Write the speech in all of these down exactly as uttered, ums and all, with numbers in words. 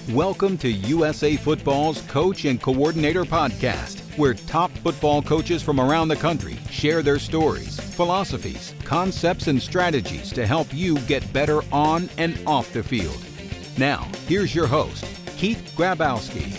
Welcome to U S A Football's Coach and Coordinator Podcast, where top football coaches from around the country share their stories, philosophies, concepts, and strategies to help you get better on and off the field. Now, here's your host, Keith Grabowski.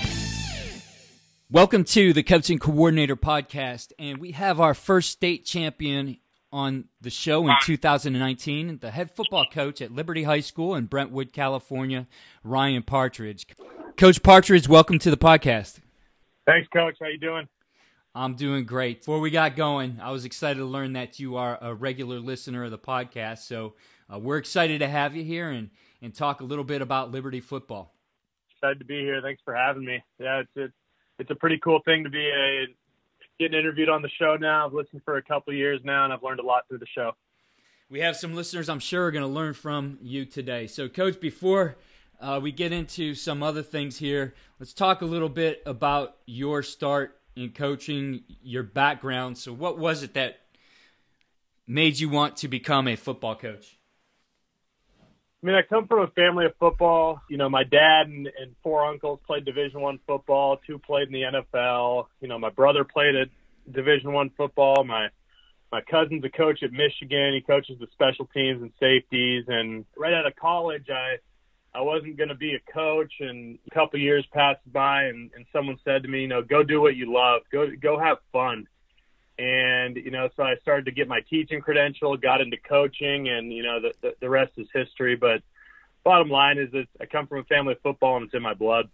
Welcome to the Coach and Coordinator Podcast, and we have our first state champion on the show in two thousand nineteen, the head football coach at Liberty High School in Brentwood, California, Ryan Partridge. Coach Partridge, welcome to the podcast. Thanks, Coach. How you doing? I'm doing great. Before we got going, I was excited to learn that you are a regular listener of the podcast, so uh, we're excited to have you here and, and talk a little bit about Liberty football. Excited to be here. Thanks for having me. Yeah, it's it's, it's a pretty cool thing to be a getting interviewed on the show now. I've listened for a couple of years now, and I've learned a lot through the show. We have some listeners I'm sure are going to learn from you today. So, Coach, before uh, we get into some other things here, let's talk a little bit about your start in coaching, your background. So what was it that made you want to become a football coach? I mean, I come from a family of football. You know, my dad and, and four uncles played Division One football. Two played in the N F L. You know, my brother played at Division One football. My my cousin's a coach at Michigan. He coaches the special teams and safeties. And right out of college, I I wasn't going to be a coach. And a couple of years passed by, and, and someone said to me, you know, go do what you love. Go go have fun. And, you know, so I started to get my teaching credential, got into coaching, and, you know, the, the, the rest is history. But bottom line is that I come from a family of football, and it's in my blood.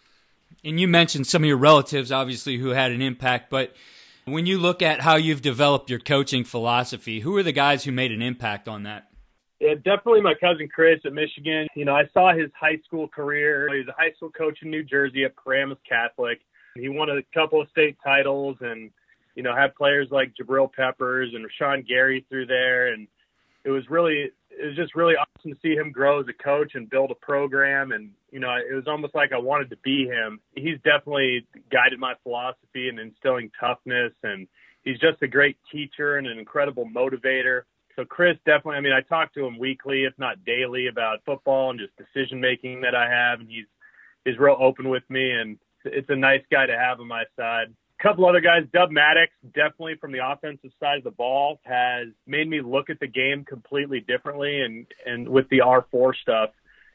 And you mentioned some of your relatives, obviously, who had an impact. But when you look at how you've developed your coaching philosophy, who are the guys who made an impact on that? Yeah, definitely my cousin Chris at Michigan. You know, I saw his high school career. He was a high school coach in New Jersey at Paramus Catholic. He won a couple of state titles and, you know, had players like Jabril Peppers and Rashawn Gary through there. And it was really, it was just really awesome to see him grow as a coach and build a program. And, you know, it was almost like I wanted to be him. He's definitely guided my philosophy and instilling toughness. And he's just a great teacher and an incredible motivator. So Chris, definitely, I mean, I talk to him weekly, if not daily, about football and just decision-making that I have. And he's, he's real open with me. And it's a nice guy to have on my side. Couple other guys, Dub Maddox, definitely from the offensive side of the ball, has made me look at the game completely differently and, and with the R four stuff.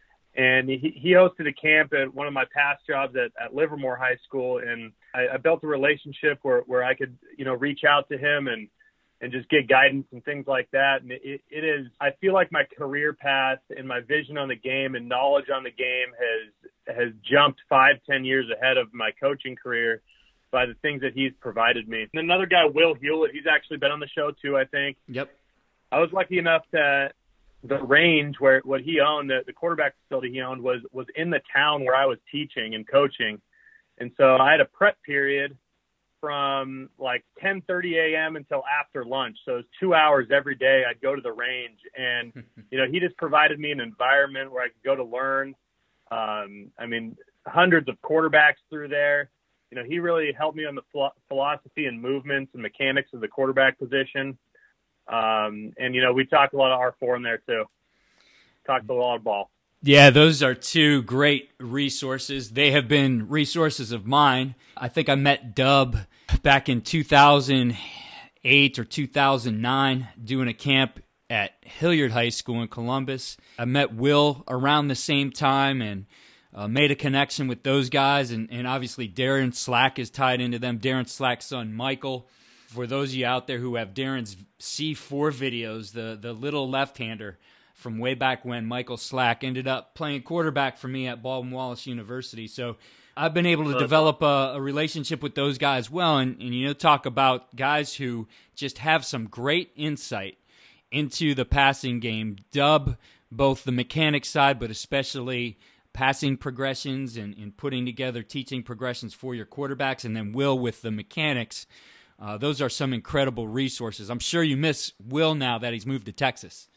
And he, he hosted a camp at one of my past jobs at, at Livermore High School, and I, I built a relationship where, where I could, you know, reach out to him and, and just get guidance and things like that. And it, it is, I feel like my career path and my vision on the game and knowledge on the game has, has jumped five, ten years ahead of my coaching career by the things that he's provided me. And another guy, Will Hewlett, he's actually been on the show too, I think. Yep. I was lucky enough that the range where what he owned, the, the quarterback facility he owned was, was in the town where I was teaching and coaching. And so I had a prep period from like ten thirty a.m. until after lunch. So it was two hours every day. I'd go to the range and, you know, he just provided me an environment where I could go to learn. Um, I mean, hundreds of quarterbacks through there. You know, he really helped me on the ph- philosophy and movements and mechanics of the quarterback position. Um, and, you know, we talked a lot of R four in there too. Talked a lot of ball. Yeah, those are two great resources. They have been resources of mine. I think I met Dub back in two thousand eight or two thousand nine doing a camp at Hilliard High School in Columbus. I met Will around the same time and Uh, made a connection with those guys, and, and obviously Darren Slack is tied into them. Darren Slack's son, Michael. For those of you out there who have Darren's C four videos, the, the little left-hander from way back when, Michael Slack ended up playing quarterback for me at Baldwin-Wallace University. So I've been able to develop a, a relationship with those guys well, and, and, you know, talk about guys who just have some great insight into the passing game. Dub, both the mechanics side, but especially passing progressions and, and putting together teaching progressions for your quarterbacks, and then Will with the mechanics. Uh, those are some incredible resources. I'm sure you miss Will now that he's moved to Texas.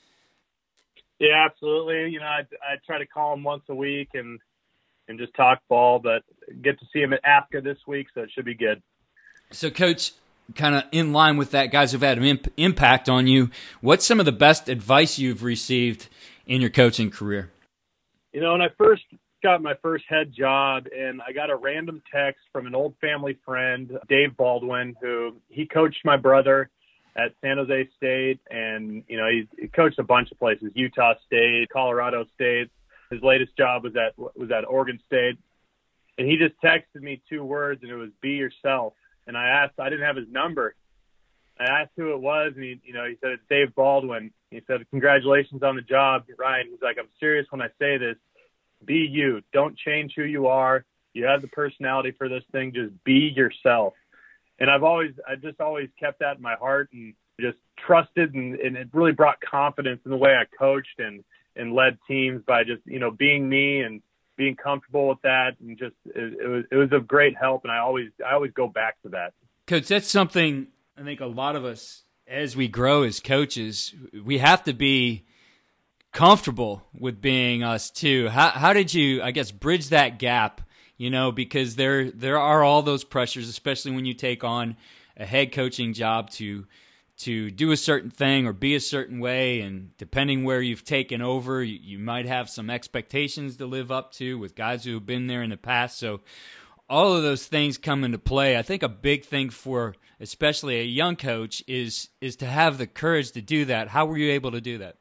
Yeah, absolutely. You know, I, I try to call him once a week and and just talk ball, but get to see him at A F C A this week, so it should be good. So, Coach, kind of in line with that, guys who've had an imp- impact on you, what's some of the best advice you've received in your coaching career? You know, when I first got my first head job, and I got a random text from an old family friend, Dave Baldwin, who he coached my brother at San Jose State, and you know he, he coached a bunch of places, Utah State, Colorado State. His latest job was at was at Oregon State, and he just texted me two words, and it was "be yourself." And I asked, I didn't have his number. I asked who it was, and he, you know, he said it's Dave Baldwin. He said, "Congratulations on the job, Ryan." He's like, "I'm serious when I say this. Be you. Don't change who you are. You have the personality for this thing. Just be yourself." And I've always, I just always kept that in my heart and just trusted, and, and it really brought confidence in the way I coached and, and led teams by just, you know, being me and being comfortable with that. And just, it, it was, it was of great help. And I always, I always go back to that. Coach, that's something I think a lot of us, as we grow as coaches, we have to be comfortable with being us too. How, how did you, I guess, bridge that gap? You know, because there there are all those pressures, especially when you take on a head coaching job to to do a certain thing or be a certain way, and depending where you've taken over, you, you might have some expectations to live up to with guys who have been there in the past. So all of those things come into play. I think a big thing for especially a young coach is is to have the courage to do that. How were you able to do that?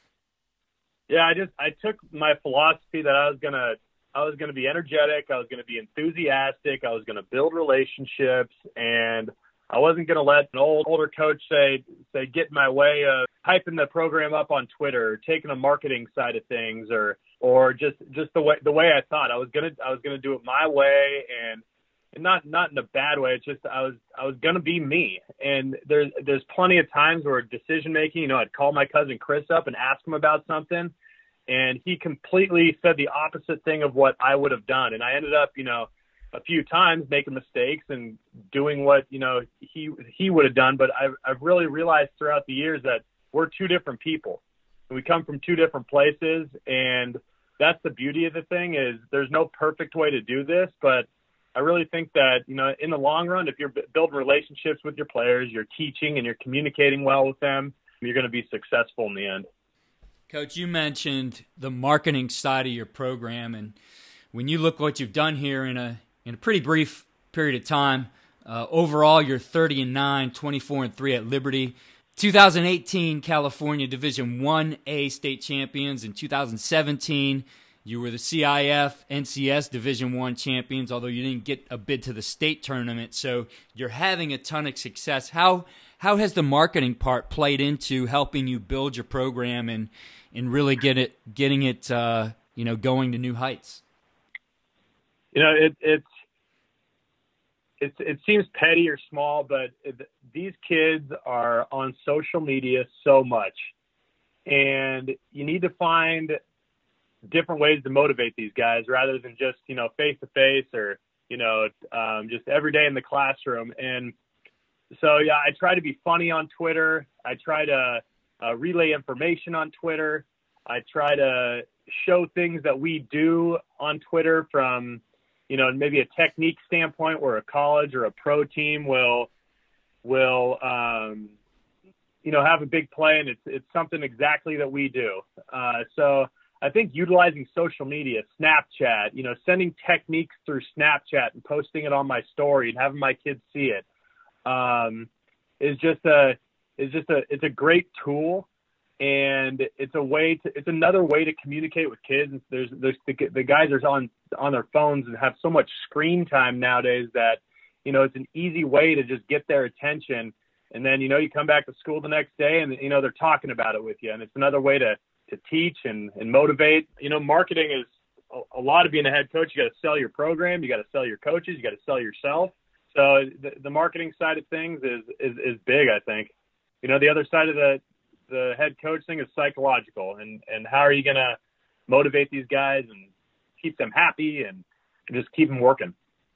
Yeah, I just I took my philosophy that I was gonna I was gonna be energetic, I was gonna be enthusiastic, I was gonna build relationships, and I wasn't gonna let an old older coach say say get in my way of hyping the program up on Twitter, or taking a marketing side of things, or or just just the way the way I thought. I was gonna I was gonna do it my way, and and not not in a bad way. It's just I was I was gonna be me. And there's there's plenty of times where decision making, you know, I'd call my cousin Chris up and ask him about something, and he completely said the opposite thing of what I would have done. And I ended up, you know, a few times making mistakes and doing what, you know, he he would have done. But I've I've really realized throughout the years that we're two different people. We come from two different places, and that's the beauty of the thing is there's no perfect way to do this, but I really think that, you know, in the long run, if you're building relationships with your players, you're teaching and you're communicating well with them, you're going to be successful in the end. Coach, you mentioned the marketing side of your program, and when you look what you've done here in a in a pretty brief period of time, uh, overall you're thirty and nine, twenty-four and three at Liberty. twenty eighteen California Division one A state champions. In two thousand seventeen, you were the C I F N C S Division one champions, although you didn't get a bid to the state tournament. So you're having a ton of success. How how has the marketing part played into helping you build your program and and really get it getting it uh, you know going to new heights? You know, it, it's it's it seems petty or small, but it, these kids are on social media so much, and you need to find different ways to motivate these guys rather than just, you know, face to face or, you know, um, just every day in the classroom. And so, yeah, I try to be funny on Twitter. I try to uh, relay information on Twitter. I try to show things that we do on Twitter from, you know, maybe a technique standpoint where a college or a pro team will, will, um, you know, have a big play, and it's, it's something exactly that we do. Uh, so, I think utilizing social media, Snapchat, you know, sending techniques through Snapchat and posting it on my story and having my kids see it, um, is just a is just a it's a great tool, and it's a way to it's another way to communicate with kids. There's there's the, the guys are on on their phones and have so much screen time nowadays that, you know, it's an easy way to just get their attention, and then, you know, you come back to school the next day and, you know, they're talking about it with you, and it's another way to to teach and, and motivate. You know, marketing is a, a lot of being a head coach. You got to sell your program. You got to sell your coaches. You got to sell yourself. So the, the marketing side of things is, is, is big, I think. You know, the other side of the, the head coach thing is psychological, and, and how are you going to motivate these guys and keep them happy and just keep them working.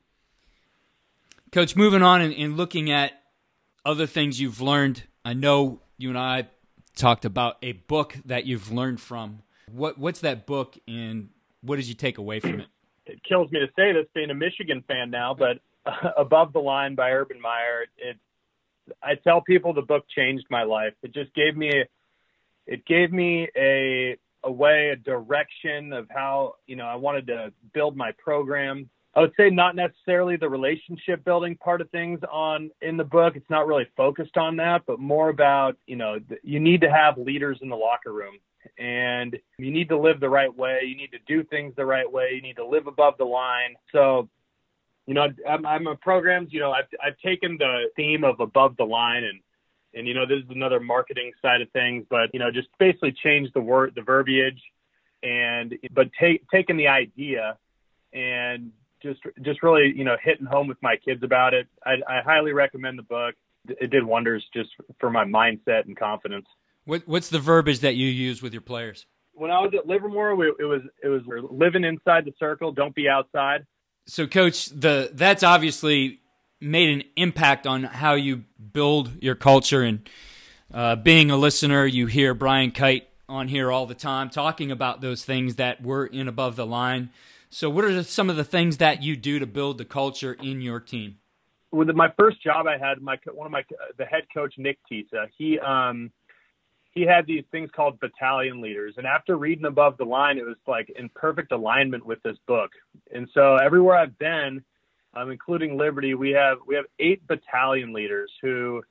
Coach, moving on and, and looking at other things you've learned, I know you and I talked about a book that you've learned from. What what's that book, and what did you take away from it? It kills me to say this, being a Michigan fan now, but uh, Above the Line by Urban Meyer. It I tell people the book changed my life. It just gave me a, it gave me a a way, a direction of how, you know, I wanted to build my program. I would say not necessarily the relationship building part of things on in the book. It's not really focused on that, but more about, you know, you need to have leaders in the locker room, and you need to live the right way. You need to do things the right way. You need to live above the line. So, you know, I'm, I'm a programs, you know, I've, I've taken the theme of above the line and, and, you know, this is another marketing side of things, but, you know, just basically change the word, the verbiage and, but take, taking the idea and just, just really, you know, hitting home with my kids about it. I, I highly recommend the book. It did wonders just for my mindset and confidence. What, what's the verbiage that you use with your players? When I was at Livermore, we, it was, it was living inside the circle. Don't be outside. So, Coach, the that's obviously made an impact on how you build your culture. And uh, being a listener, you hear Brian Kite on here all the time talking about those things that were in above the line. So what are some of the things that you do to build the culture in your team? With my first job I had, my one of my the head coach, Nick Tisa, he um, he had these things called battalion leaders. And after reading Above the Line, it was like in perfect alignment with this book. And so everywhere I've been, Um, including Liberty, we have we have eight battalion leaders who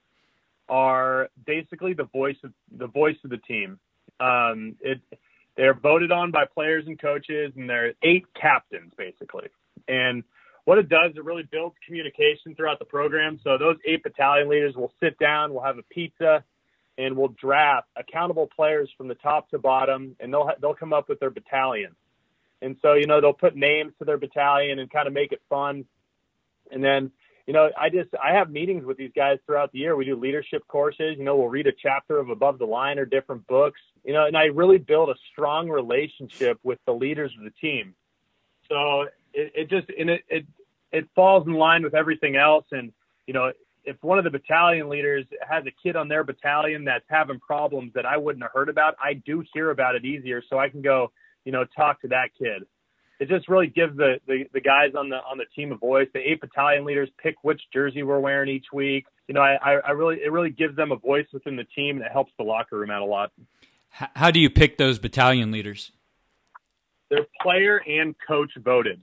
are basically the voice of the voice of the team. Um, it they're voted on by players and coaches, and they're eight captains basically. And what it does, it really builds communication throughout the program. So those eight battalion leaders will sit down, we'll have a pizza, and we'll draft accountable players from the top to bottom, and they'll ha- they'll come up with their battalion. And so you know they'll put names to their battalion and kind of make it fun. And then, you know, I just, I have meetings with these guys throughout the year. We do leadership courses, you know, we'll read a chapter of Above the Line or different books, you know, and I really build a strong relationship with the leaders of the team. So it, it just, and it, it, it falls in line with everything else. And, you know, if one of the battalion leaders has a kid on their battalion that's having problems that I wouldn't have heard about, I do hear about it easier. So I can go, you know, talk to that kid. It just really gives the, the, the guys on the on the team a voice. The eight battalion leaders pick which jersey we're wearing each week. You know, I, I really it really gives them a voice within the team, and it helps the locker room out a lot. How do you pick those battalion leaders? They're player and coach voted.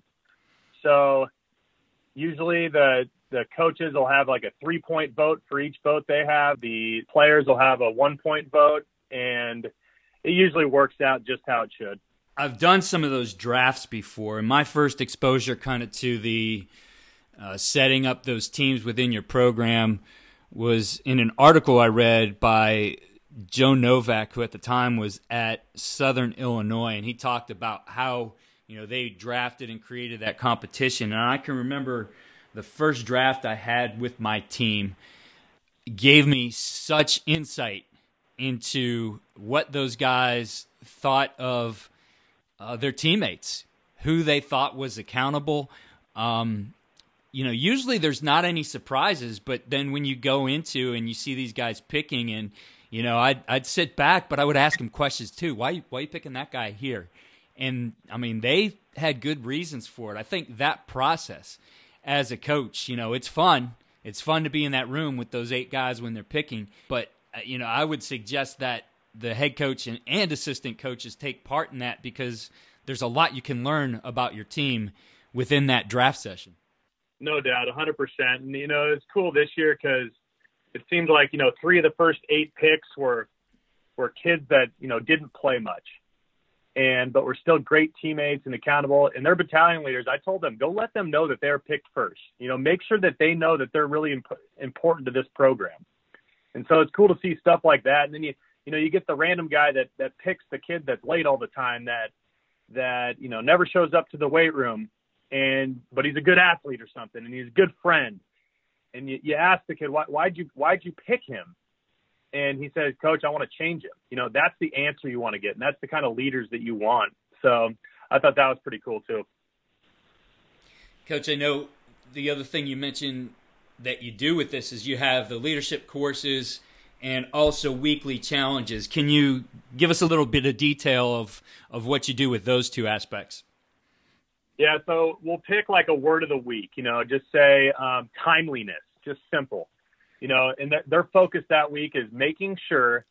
So usually the the coaches will have like a three point vote for each vote they have. The players will have a one point vote, and it usually works out just how it should. I've done some of those drafts before, and my first exposure kind of to the uh, setting up those teams within your program was in an article I read by Joe Novak, who at the time was at Southern Illinois, and he talked about how, you know, they drafted and created that competition. And I can remember the first draft I had with my team gave me such insight into what those guys thought of Uh, their teammates, who they thought was accountable. Um, you know, usually there's not any surprises, but then when you go into and you see these guys picking, and you know, I'd I'd sit back, but I would ask them questions too. Why why are you picking that guy here? And I mean, they had good reasons for it. I think that process as a coach, you know, it's fun. It's fun to be in that room with those eight guys when they're picking. But uh, you know, I would suggest that the head coach and, and assistant coaches take part in that, because there's a lot you can learn about your team within that draft session. No doubt, one hundred percent. And, you know, it's cool this year because it seemed like, you know, three of the first eight picks were were kids that, you know, didn't play much, and but were still great teammates and accountable. And their battalion leaders, I told them, go let them know that they're picked first. You know, make sure that they know that they're really imp- important to this program. And so it's cool to see stuff like that. And then you You know, you get the random guy that, that picks the kid that's late all the time, that, that, you know, never shows up to the weight room, and, but he's a good athlete or something, and he's a good friend. And you, you ask the kid, why, why'd you, why'd you pick him? And he says, Coach, I want to change him. You know, that's the answer you want to get. And that's the kind of leaders that you want. So I thought that was pretty cool too. Coach, I know the other thing you mentioned that you do with this is you have the leadership courses and also weekly challenges. Can you give us a little bit of detail of, of what you do with those two aspects? Yeah, so we'll pick like a word of the week, you know, just say um, timeliness, just simple, you know, and th- their focus that week is making sure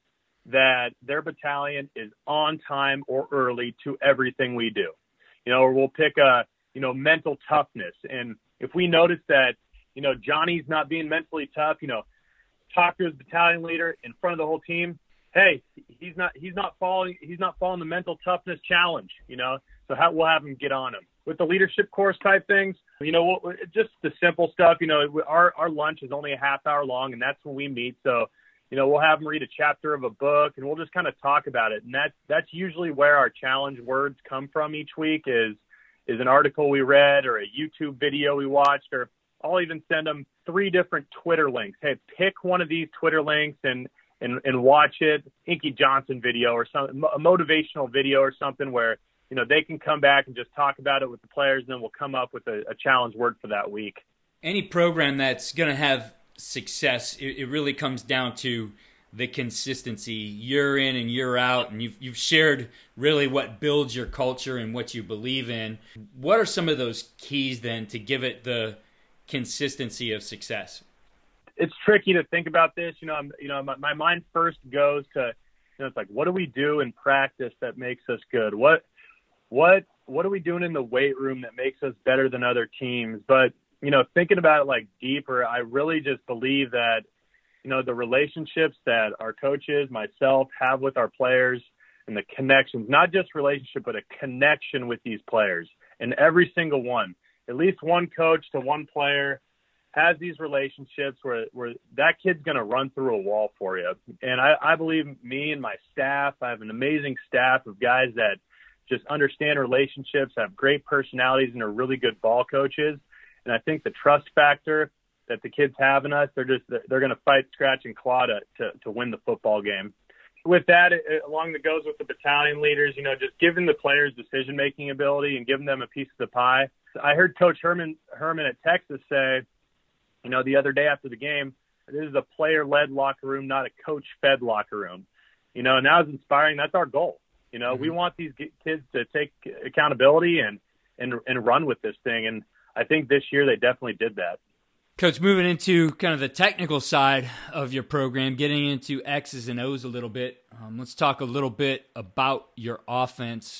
that their battalion is on time or early to everything we do. You know, or we'll pick a, you know, mental toughness. And if we notice that, you know, Johnny's not being mentally tough, you know, talk to his battalion leader in front of the whole team. Hey, he's not, he's not following, he's not following the mental toughness challenge, you know, so how, we'll have him get on him. With the leadership course type things, you know, we'll, just the simple stuff, you know, our, our lunch is only a half hour long, and that's when we meet. So, you know, we'll have them read a chapter of a book, and we'll just kind of talk about it. And that's, that's usually where our challenge words come from each week is, is an article we read or a YouTube video we watched, or I'll even send them three different Twitter links. Hey, pick one of these Twitter links and, and, and watch it. Inky Johnson video or some a motivational video or something where, you know, they can come back and just talk about it with the players, and then we'll come up with a, a challenge word for that week. Any program that's going to have success, it, it really comes down to the consistency year in and year out. And you've, you've shared really what builds your culture and what you believe in. What are some of those keys then to give it the consistency of success? It's tricky to think about this. You know, I'm, you know, my, my mind first goes to, you know, it's like, what do we do in practice that makes us good? What, What what are we doing in the weight room that makes us better than other teams? But, you know, thinking about it like deeper, I really just believe that, you know, the relationships that our coaches, myself, have with our players and the connections, not just relationship, but a connection with these players. And every single one, at least one coach to one player has these relationships where, where that kid's going to run through a wall for you. And I, I believe me and my staff, I have an amazing staff of guys that just understand relationships, have great personalities, and are really good ball coaches. And I think the trust factor that the kids have in us, they're just, they're going to fight, scratch, and claw to, to, to win the football game. With that, it, along the goes with the battalion leaders, you know, just giving the players decision-making ability and giving them a piece of the pie. I heard Coach Herman, Herman at Texas say, you know, the other day after the game, this is a player-led locker room, not a coach-fed locker room. You know, and that was inspiring. That's our goal. You know, mm-hmm. we want these kids to take accountability and, and and run with this thing. And I think this year they definitely did that. Coach, moving into kind of the technical side of your program, getting into X's and O's a little bit, um, let's talk a little bit about your offense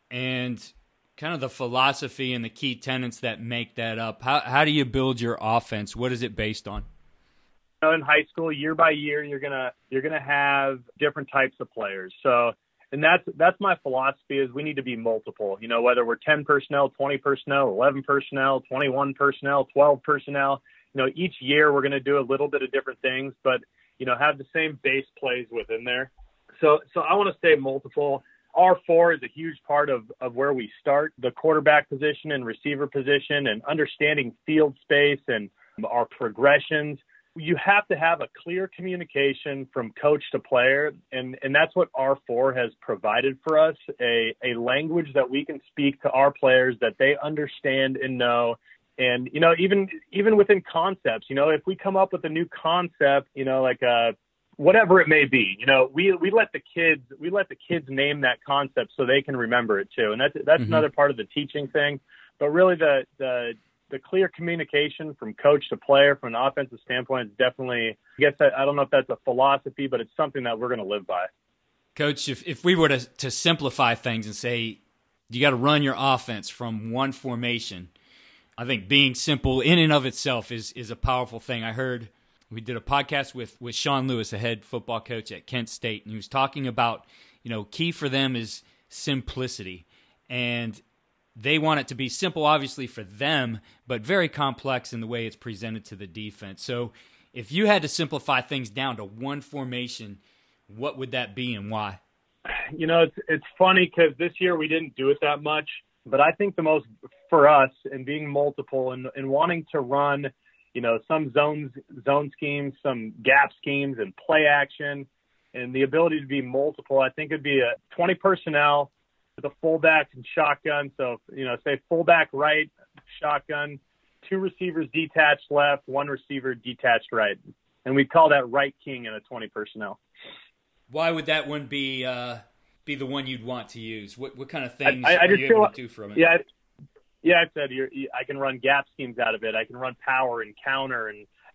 and kind of the philosophy and the key tenets that make that up. How, how do you build your offense? What is it based on? You know, in high school, year by year, you're gonna you're gonna have different types of players. So. And that's that's my philosophy is we need to be multiple, you know, whether we're ten personnel, twenty personnel, eleven personnel, twenty-one personnel, twelve personnel. You know, each year we're going to do a little bit of different things, but, you know, have the same base plays within there. So so I want to stay multiple. R four is a huge part of, of where we start, the quarterback position and receiver position and understanding field space and our progressions. You have to have a clear communication from coach to player, and, and that's what R four has provided for us, a, a language that we can speak to our players that they understand and know. And, you know, even even within concepts, you know, if we come up with a new concept, you know, like uh, whatever it may be, you know, we, we let the kids we let the kids name that concept so they can remember it too. And that's that's mm-hmm. another part of the teaching thing. But really the the the clear communication from coach to player from an offensive standpoint is definitely, I guess, I, I don't know if that's a philosophy, but it's something that we're going to live by. Coach, if, if we were to, to simplify things and say you got to run your offense from one formation, I think being simple in and of itself is is a powerful thing. I heard we did a podcast with, with Sean Lewis, a head football coach at Kent State, and he was talking about, you know, key for them is simplicity. And they want it to be simple, obviously, for them, but very complex in the way it's presented to the defense. So if you had to simplify things down to one formation, what would that be and why? You know, it's it's funny because this year we didn't do it that much, but I think the most for us in being multiple and, and wanting to run, you know, some zones, zone schemes, some gap schemes and play action and the ability to be multiple, I think it'd be a twenty personnel, the fullback and shotgun. So, you know, say fullback right, shotgun, two receivers detached left, one receiver detached right. And we call that right king in a twenty personnel. Why would that one be uh, be the one you'd want to use? What what kind of things I, I, I are you able to do from it? Yeah, yeah. I said you're, I can run gap schemes out of it. I can run power and counter and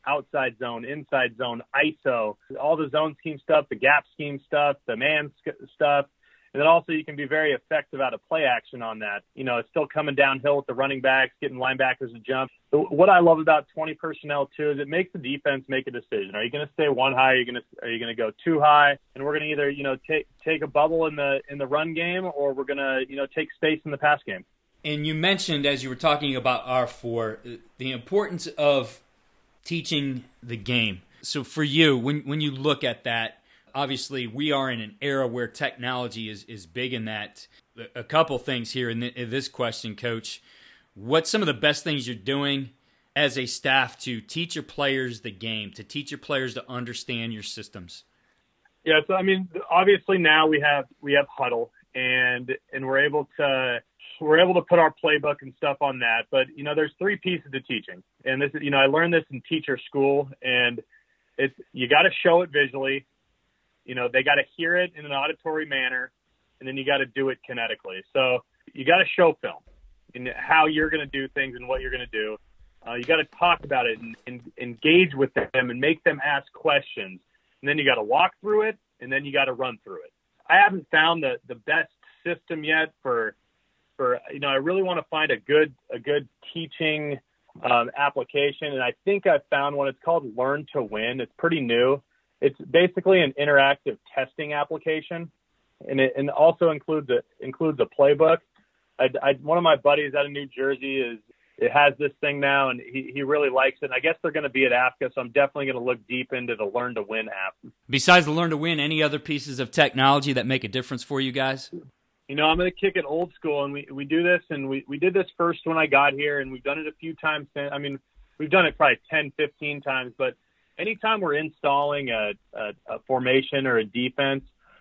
outside zone, inside zone, I S O, all the zone scheme stuff, the gap scheme stuff, the man stuff. And then also you can be very effective out of play action on that. You know, it's still coming downhill with the running backs, getting linebackers to jump. What I love about twenty personnel too is it makes the defense make a decision. Are you going to stay one high? Are you going to are you going to go two high? And we're going to either, you know, take take a bubble in the in the run game, or we're going to, you know, take space in the pass game. And you mentioned, as you were talking about R four, the importance of teaching the game. So for you, when when you look at that, obviously we are in an era where technology is, is big in that. A couple things here in, the, in this question, Coach. What's some of the best things you're doing as a staff to teach your players the game, to teach your players to understand your systems? Yeah, so I mean, obviously now we have we have Huddle, and and we're able to we're able to put our playbook and stuff on that. But you know, there's three pieces to teaching, and this is, you know, I learned this in teacher school, and it's you got to show it visually. You know, they got to hear it in an auditory manner, and then you got to do it kinetically. So you got to show film and how you're going to do things and what you're going to do. Uh, you got to talk about it and, and engage with them and make them ask questions. And then you got to walk through it, and then you got to run through it. I haven't found the, the best system yet for, for, you know, I really want to find a good, a good teaching um, application. And I think I've found one. It's called Learn to Win. It's pretty new. It's basically an interactive testing application, and it and also includes a, includes a playbook. I, I, one of my buddies out of New Jersey is it has this thing now, and he, he really likes it. And I guess they're going to be at A F C A, so I'm definitely going to look deep into the Learn to Win app. Besides the Learn to Win, any other pieces of technology that make a difference for you guys? You know, I'm going to kick it old school, and we, we do this, and we, we did this first when I got here, and we've done it a few times since. I mean, we've done it probably ten, fifteen times, but anytime we're installing a, a, a formation or a defense,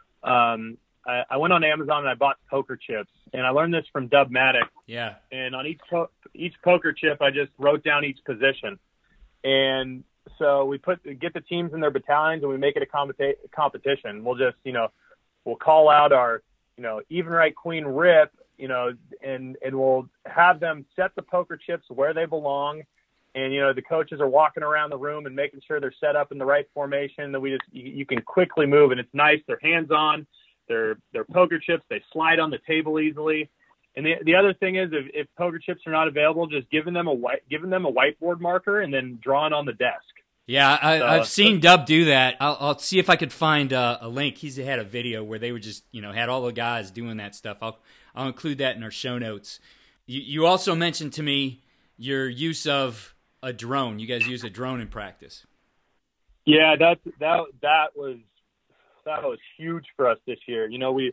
um, I, I went on Amazon and I bought poker chips, and I learned this from Dub Maddox. Yeah. And on each po- each poker chip, I just wrote down each position, and so we put get the teams in their battalions and we make it a competi- competition. We'll just you know we'll call out our you know even right queen rip you know and and we'll have them set the poker chips where they belong. And, you know, the coaches are walking around the room and making sure they're set up in the right formation. That we just you, you can quickly move, and it's nice. They're hands-on. They're they're poker chips. They slide on the table easily. And the the other thing is, if, if poker chips are not available, just giving them a white giving them a whiteboard marker and then drawing on the desk. Yeah, I, so, I've seen Dub do that. I'll, I'll see if I could find uh, a link. He's had a video where they were just you know had all the guys doing that stuff. I'll I'll include that in our show notes. You you also mentioned to me your use of a drone. You guys use a drone in practice. Yeah, that that that was that was huge for us this year. You know, we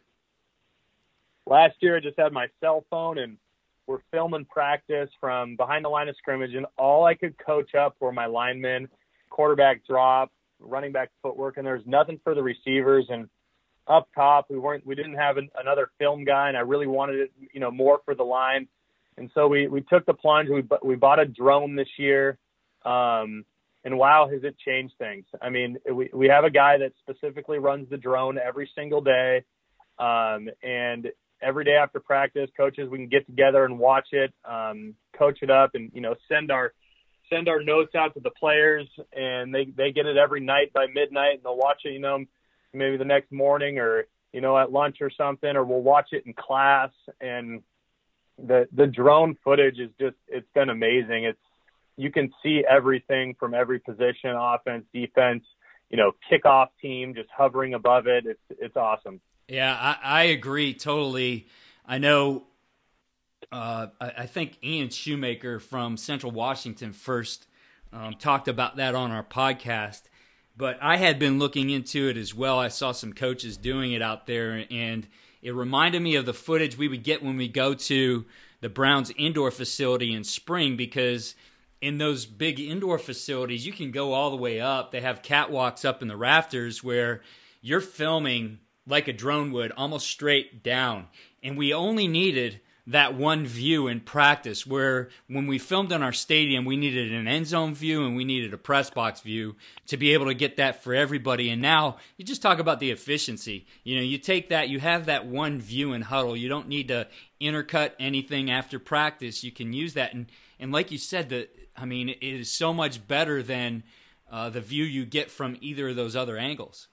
last year I just had my cell phone and we're filming practice from behind the line of scrimmage, and all I could coach up were my linemen, quarterback drop, running back footwork, and there was nothing for the receivers. And up top, we weren't we didn't have an, another film guy, and I really wanted it, you know, more for the line. And so we, we took the plunge. We we bought a drone this year, um, and wow, has it changed things. I mean, we we have a guy that specifically runs the drone every single day, um, and every day after practice, coaches we can get together and watch it, um, coach it up, and you know send our send our notes out to the players, and they they get it every night by midnight, and they'll watch it, you know, maybe the next morning or you know at lunch or something, or we'll watch it in class. And The the drone footage is just, it's been amazing. It's, you can see everything from every position, offense, defense, you know, kickoff team, just hovering above it. It's, it's awesome. Yeah, I, I agree totally. I know, uh, I, I think Ian Shoemaker from Central Washington first um, talked about that on our podcast, but I had been looking into it as well. I saw some coaches doing it out there, and it reminded me of the footage we would get when we go to the Browns indoor facility in spring, because in those big indoor facilities, you can go all the way up. They have catwalks up in the rafters where you're filming like a drone would, almost straight down. And we only needed that one view in practice, where when we filmed in our stadium, we needed an end zone view and we needed a press box view to be able to get that for everybody. And now you just talk about the efficiency. You know, you take that, you have that one view in Huddle. You don't need to intercut anything after practice. You can use that. And, and like you said, the, I mean, it is so much better than uh, the view you get from either of those other angles.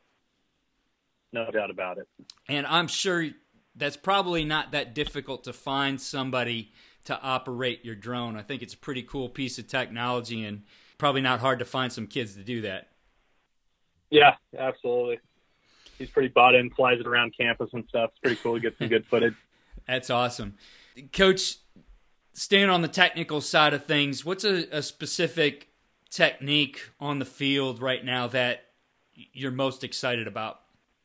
No doubt about it. And I'm sure that's probably not that difficult to find somebody to operate your drone. I think it's a pretty cool piece of technology and probably not hard to find some kids to do that. Yeah, absolutely. He's pretty bought in, flies it around campus and stuff. It's pretty cool to get some good footage. That's awesome. Coach, staying on the technical side of things, what's a, a specific technique on the field right now that you're most excited about?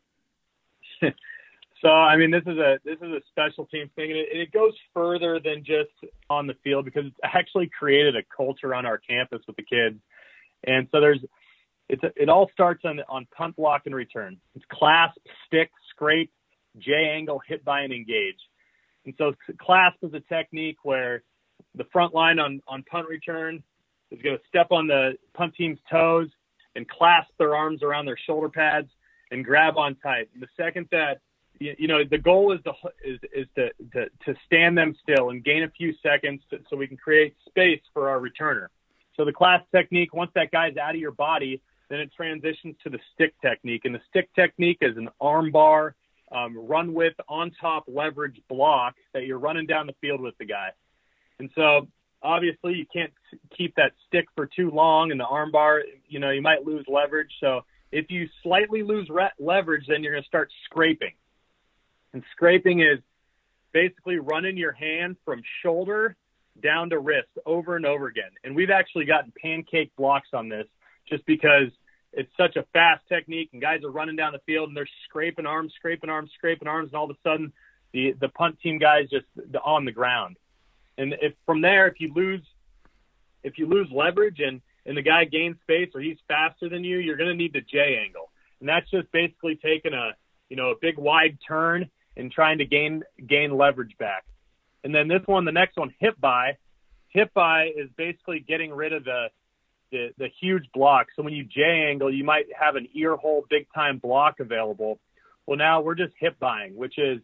So, I mean, this is a this is a special team thing, and it, it goes further than just on the field because it's actually created a culture on our campus with the kids. And so there's it's a, it all starts on on punt, block, and return. It's clasp, stick, scrape, J-angle, hit by, and engage. And so clasp is a technique where the front line on, on punt return is going to step on the punt team's toes and clasp their arms around their shoulder pads and grab on tight. And the second that you know, the goal is to is is to, to to stand them still and gain a few seconds to, so we can create space for our returner. So the clasp technique, once that guy's out of your body, then it transitions to the stick technique. And the stick technique is an arm bar, um, run with on top leverage block that you're running down the field with the guy. And so obviously you can't keep that stick for too long, and the arm bar, you know, you might lose leverage. So if you slightly lose re- leverage, then you're going to start scraping. And scraping is basically running your hand from shoulder down to wrist over and over again. And we've actually gotten pancake blocks on this just because it's such a fast technique and guys are running down the field and they're scraping arms, scraping arms, scraping arms. And all of a sudden the, the punt team guys just on the ground. And if from there, if you lose, if you lose leverage and, and the guy gains space or he's faster than you, you're going to need the J angle. And that's just basically taking a, you know, a big wide turn and trying to gain gain leverage back. And then this one, the next one, hip by. Hip by is basically getting rid of the, the the huge block. So when you J-angle, you might have an ear hole big-time block available. Well, now we're just hip buying, which is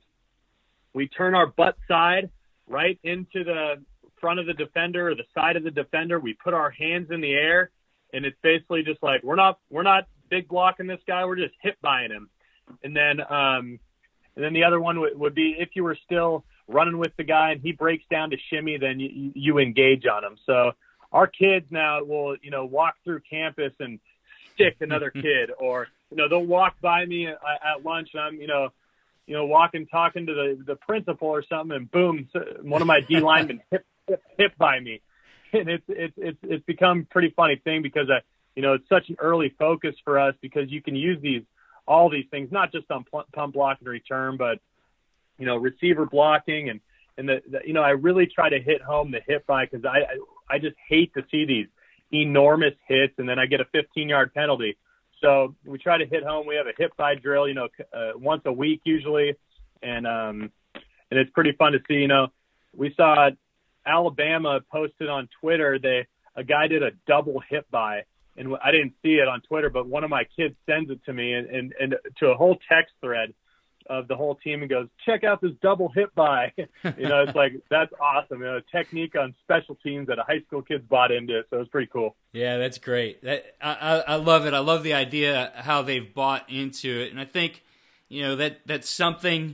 we turn our butt side right into the front of the defender or the side of the defender. We put our hands in the air, and it's basically just like we're not we're not big blocking this guy. We're just hip buying him. And then um, And then the other one would, would be if you were still running with the guy and he breaks down to shimmy, then you, you engage on him. So our kids now will, you know, walk through campus and stick another kid, or, you know, they'll walk by me at, at lunch and I'm, you know, you know, walking, talking to the, the principal or something, and boom, one of my D linemen hip, hip, hip by me. And it's, it's, it's, it's become a pretty funny thing because, uh, you know, it's such an early focus for us because you can use these, all these things, not just on pump block and return, but, you know, receiver blocking. And, and the, the you know, I really try to hit home the hip by because I, I, I just hate to see these enormous hits and then I get a fifteen yard penalty. So we try to hit home. We have a hip by drill, you know, uh, once a week usually. And, um, and it's pretty fun to see, you know, we saw Alabama posted on Twitter, they, a guy did a double hip by. And I didn't see it on Twitter, but one of my kids sends it to me and, and, and to a whole text thread of the whole team and goes, check out this double hit by. You know, it's like, that's awesome. You know, technique on special teams that a high school kids bought into. So it's pretty cool. Yeah, that's great. That, I, I love it. I love the idea how they've bought into it. And I think, you know, that that's something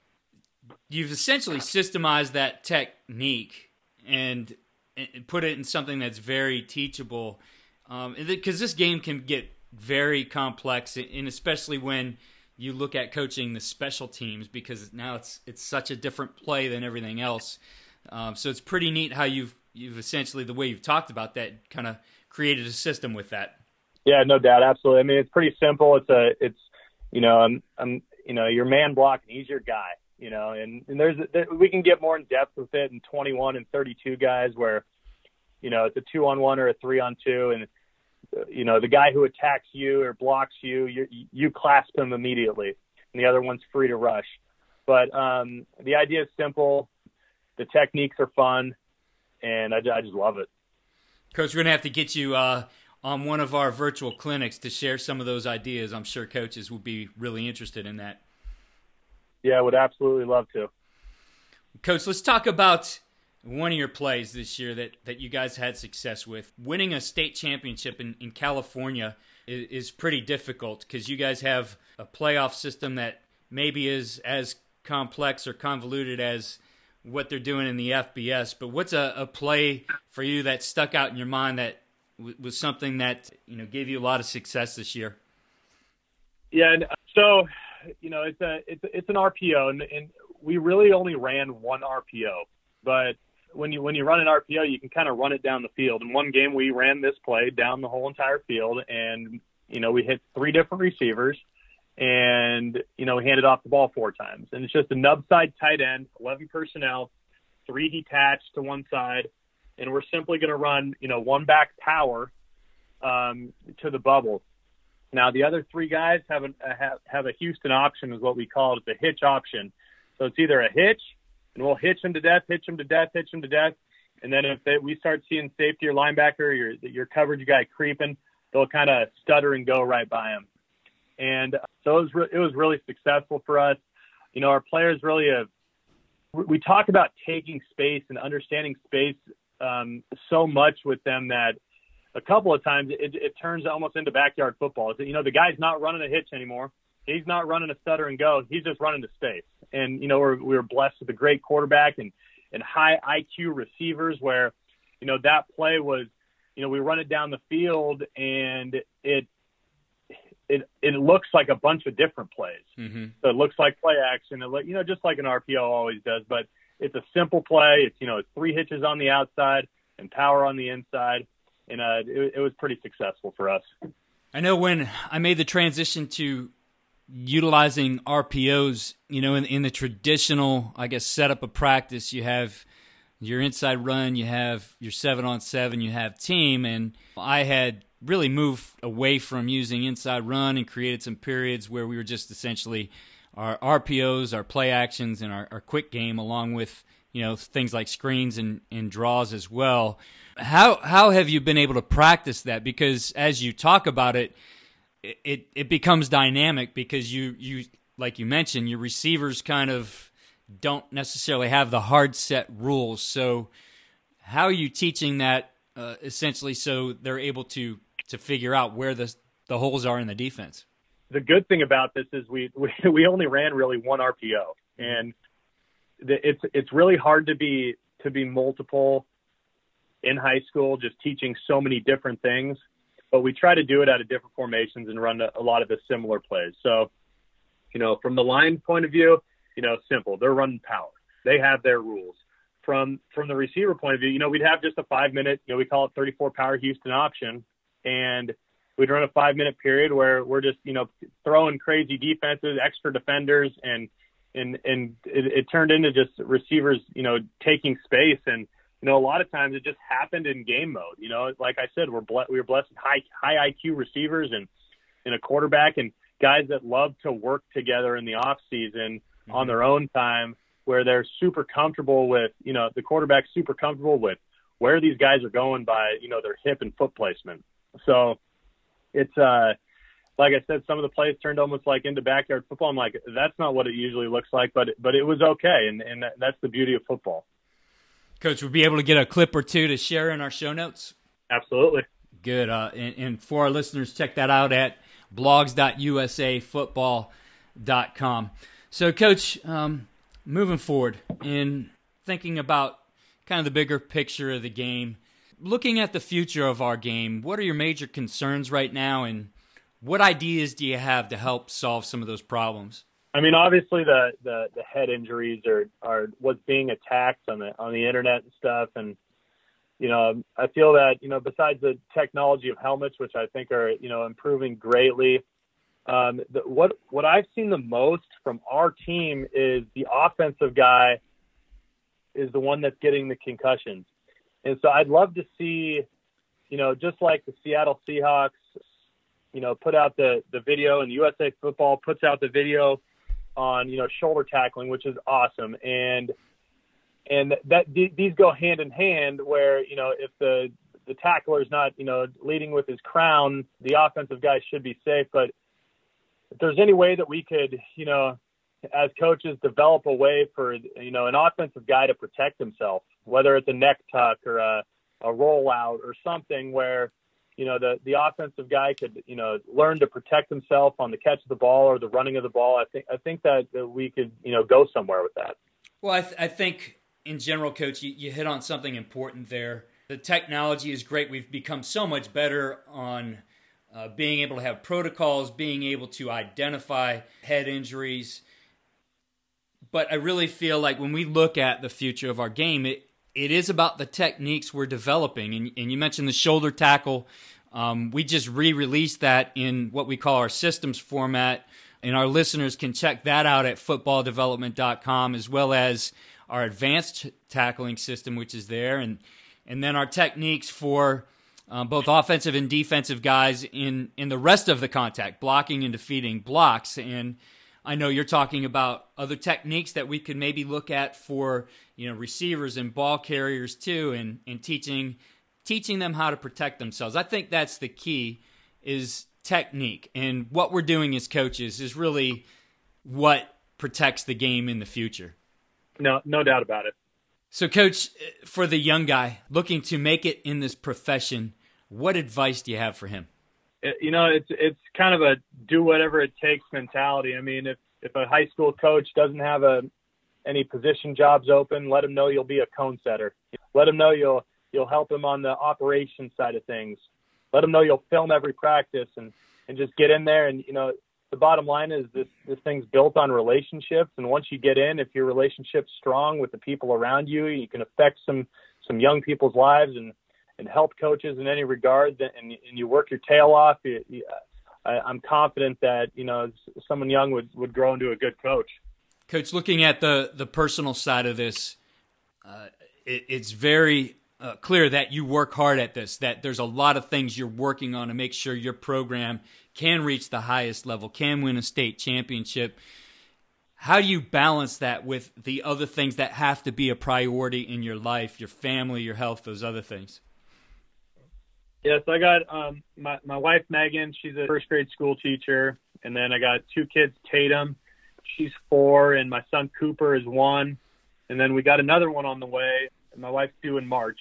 you've essentially systemized that technique and, and put it in something that's very teachable. Um, because this game can get very complex, and especially when you look at coaching the special teams, because now it's it's such a different play than everything else. Um, so it's pretty neat how you've you've essentially, the way you've talked about that, kind of created a system with that. Yeah, no doubt, absolutely. I mean, it's pretty simple. It's a it's you know I'm I'm you know your man blocking, he's your guy. You know, and, and there's there, we can get more in depth with it in twenty-one and thirty-two guys where you know it's a two on one or a three on two and you know, the guy who attacks you or blocks you, you, you clasp him immediately, and the other one's free to rush. But um, the idea is simple. The techniques are fun, and I, I just love it. Coach, we're going to have to get you uh, on one of our virtual clinics to share some of those ideas. I'm sure coaches will be really interested in that. Yeah, I would absolutely love to. Coach, let's talk about one of your plays this year that, that you guys had success with. Winning a state championship in, in California is, is pretty difficult because you guys have a playoff system that maybe is as complex or convoluted as what they're doing in the F B S. But what's a, a play for you that stuck out in your mind that w- was something that, you know, gave you a lot of success this year? Yeah, and so, you know, it's a it's it's an R P O, and, and we really only ran one R P O. But when you when you run an R P O, you can kind of run it down the field. In one game, we ran this play down the whole entire field, and you know, we hit three different receivers, and you know, we handed off the ball four times. And it's just a nub side tight end, eleven personnel, three detached to one side, and we're simply going to run, you know, one back power um, to the bubble. Now, the other three guys have a, have, have a Houston option, is what we call it. It's a hitch option. So it's either a hitch, and we'll hitch them to death, hitch them to death, hitch them to death. And then if they, we start seeing safety or linebacker, your, your coverage guy creeping, they'll kind of stutter and go right by him. And so it was, re- it was really successful for us. You know, our players really have – we talk about taking space and understanding space um, so much with them that – a couple of times it, it turns almost into backyard football. You know, the guy's not running a hitch anymore. He's not running a stutter and go. He's just running to space. And, you know, we're, we were blessed with a great quarterback and, and high I Q receivers where, you know, that play was, you know, we run it down the field and it, it, it looks like a bunch of different plays. Mm-hmm. So it looks like play action, it, you know, just like an R P O always does, but it's a simple play. It's, you know, it's three hitches on the outside and power on the inside. And uh, it, it was pretty successful for us. I know when I made the transition to utilizing R P Os, you know, in, in the traditional, I guess, setup of practice, you have your inside run, you have your seven on seven, you have team. And I had really moved away from using inside run and created some periods where we were just essentially our R P Os, our play actions, and our, our quick game, along with, you know, things like screens and, and draws as well. How how have you been able to practice that? Because as you talk about it, it it becomes dynamic because you, you like you mentioned, your receivers kind of don't necessarily have the hard set rules. So how are you teaching that uh, essentially so they're able to, to figure out where the the holes are in the defense? The good thing about this is we we, we only ran really one R P O, and the, it's it's really hard to be to be multiple in high school, just teaching so many different things, but we try to do it out of different formations and run a, a lot of the similar plays. So, you know, from the line point of view, you know, simple, they're running power. They have their rules. From, from the receiver point of view, you know, we'd have just a five minute, you know, we call it thirty-four power Houston option. And we'd run a five minute period where we're just, you know, throwing crazy defenses, extra defenders, and, and, and it, it turned into just receivers, you know, taking space. And, you know, a lot of times it just happened in game mode. You know, like I said, we're ble- we were blessed with high high I Q receivers and, and a quarterback and guys that love to work together in the off season mm-hmm. on their own time, where they're super comfortable with, you know, the quarterback's super comfortable with where these guys are going by, you know, their hip and foot placement. So it's uh, like I said, some of the plays turned almost like into backyard football. I'm like, that's not what it usually looks like, but but it was okay, and and that's the beauty of football. Coach, we'll be able to get a clip or two to share in our show notes? Absolutely. Good. Uh, and, and for our listeners, check that out at blogs dot u s a football dot com. So, Coach, um, moving forward in thinking about kind of the bigger picture of the game, looking at the future of our game, what are your major concerns right now, and what ideas do you have to help solve some of those problems? I mean, obviously the, the, the head injuries are, are what's being attacked on the on the internet and stuff. And, you know, I feel that, you know, besides the technology of helmets, which I think are, you know, improving greatly, um, the, what what I've seen the most from our team is the offensive guy is the one that's getting the concussions. And so I'd love to see, you know, just like the Seattle Seahawks, you know, put out the, the video, and U S A Football puts out the video on, you know, shoulder tackling, which is awesome. And, and that th- these go hand in hand where, you know, if the, the tackler is not, you know, leading with his crown, the offensive guy should be safe. But if there's any way that we could, you know, as coaches, develop a way for, you know, an offensive guy to protect himself, whether it's a neck tuck or a, a rollout or something where, you know, the, the offensive guy could, you know, learn to protect himself on the catch of the ball or the running of the ball. I think I think that, that we could, you know, go somewhere with that. Well, I, th- I think in general, Coach, you, you hit on something important there. The technology is great. We've become so much better on uh, being able to have protocols, being able to identify head injuries. But I really feel like when we look at the future of our game, it it is about the techniques we're developing. And, and you mentioned the shoulder tackle. Um, we just re-released that in what we call our systems format, and our listeners can check that out at football development dot com, as well as our advanced tackling system, which is there, and and then our techniques for um, both offensive and defensive guys in, in the rest of the contact, blocking and defeating blocks. And I know you're talking about other techniques that we could maybe look at for, you know, receivers and ball carriers too, and, and teaching teaching them how to protect themselves. I think that's the key, is technique. And what we're doing as coaches is really what protects the game in the future. No, no doubt about it. So, Coach, for the young guy looking to make it in this profession, what advice do you have for him? You know, it's it's kind of a do whatever it takes mentality. I mean, if, if a high school coach doesn't have a any position jobs open, let him know you'll be a cone setter. Let him know you'll you'll help him on the operations side of things. Let him know you'll film every practice and, and just get in there. And, you know, the bottom line is this, this thing's built on relationships. And once you get in, if your relationship's strong with the people around you, you can affect some, some young people's lives and, and help coaches in any regard. And, and you work your tail off. You, you, I, I'm confident that, you know, someone young would, would grow into a good coach. Coach, looking at the, the personal side of this, uh, it, it's very uh, clear that you work hard at this, that there's a lot of things you're working on to make sure your program can reach the highest level, can win a state championship. How do you balance that with the other things that have to be a priority in your life, your family, your health, those other things? Yes, I got um, my, my wife, Megan. She's a first grade school teacher. And then I got two kids, Tatum. She's four, and my son Cooper is one. And then we got another one on the way. And my wife's due in March.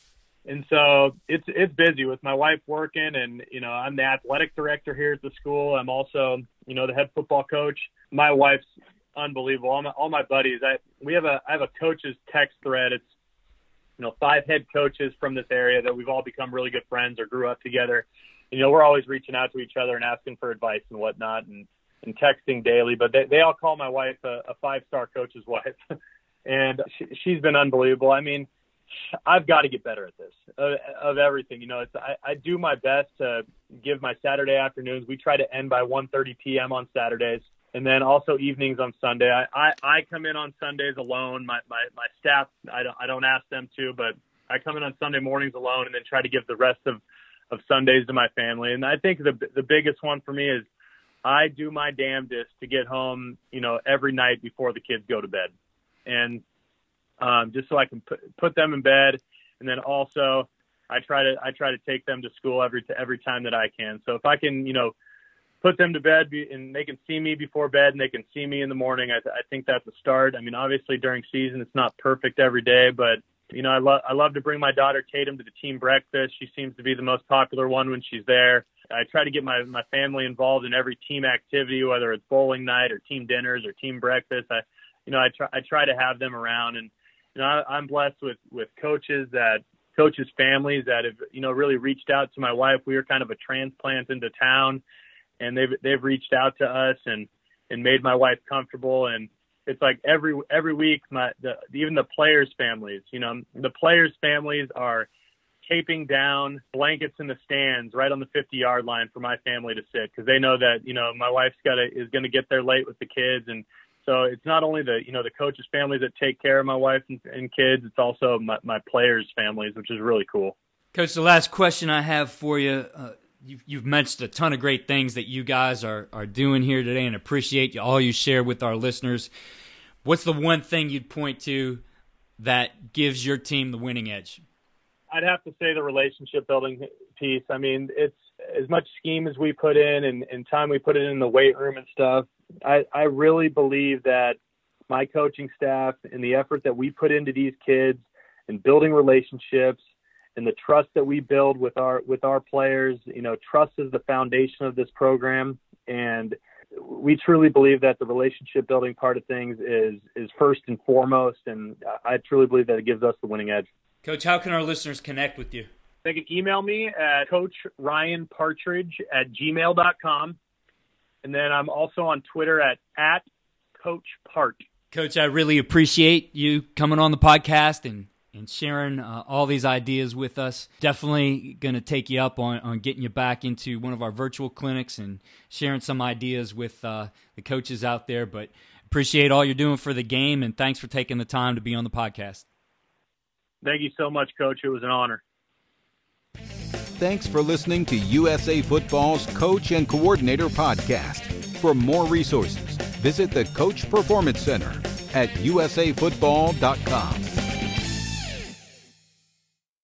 And so it's it's busy with my wife working, and, you know, I'm the athletic director here at the school. I'm also, you know, the head football coach. My wife's unbelievable. All my, all my buddies, I we have a I have a coaches text thread. It's, you know, five head coaches from this area that we've all become really good friends or grew up together. You know, we're always reaching out to each other and asking for advice and whatnot, and, and texting daily. But they, they all call my wife a, a five-star coach's wife, and she, she's been unbelievable. I mean, I've got to get better at this, uh, of everything. You know, it's, I, I do my best to give my Saturday afternoons. We try to end by one thirty p.m. on Saturdays, and then also evenings on Sunday. I, I, I come in on Sundays alone. My, my, my staff, I don't, I don't ask them to, but I come in on Sunday mornings alone and then try to give the rest of, of Sundays to my family. And I think the the biggest one for me is I do my damnedest to get home, you know, every night before the kids go to bed. And Um, just so I can put, put them in bed. And then also I try to, I try to take them to school every, every time that I can. So if I can, you know, put them to bed and they can see me before bed and they can see me in the morning, I, th- I think that's a start. I mean, obviously during season, it's not perfect every day, but, you know, I love, I love to bring my daughter Tatum to the team breakfast. She seems to be the most popular one when she's there. I try to get my, my family involved in every team activity, whether it's bowling night or team dinners or team breakfast. I, you know, I try, I try to have them around. And, you know, I, I'm blessed with, with coaches that coaches families that have, you know, really reached out to my wife. We were kind of a transplant into town, and they've, they've reached out to us and, and made my wife comfortable. And it's like every, every week, my, the, even the players' families, you know, the players' families are taping down blankets in the stands right on the fifty yard line for my family to sit. Cause they know that, you know, my wife's got to, is going to get there late with the kids. And so it's not only the, you know, the coaches' families that take care of my wife and, and kids, it's also my, my players' families, which is really cool. Coach, the last question I have for you, uh, you've, you've mentioned a ton of great things that you guys are, are doing here today, and appreciate you, all you share with our listeners. What's the one thing you'd point to that gives your team the winning edge? I'd have to say the relationship building piece. I mean, it's as much scheme as we put in and, and time we put it in the weight room and stuff. I, I really believe that my coaching staff and the effort that we put into these kids and building relationships and the trust that we build with our with our players, you know, trust is the foundation of this program. And we truly believe that the relationship building part of things is is first and foremost. And I truly believe that it gives us the winning edge. Coach, how can our listeners connect with you? They can email me at coach ryan partridge at gmail dot com. And then I'm also on Twitter at, at Coach Part. Coach, I really appreciate you coming on the podcast and, and sharing uh, all these ideas with us. Definitely going to take you up on, on getting you back into one of our virtual clinics and sharing some ideas with uh, the coaches out there. But appreciate all you're doing for the game, and thanks for taking the time to be on the podcast. Thank you so much, Coach. It was an honor. Thanks for listening to U S A Football's Coach and Coordinator Podcast. For more resources, visit the Coach Performance Center at u s a football dot com.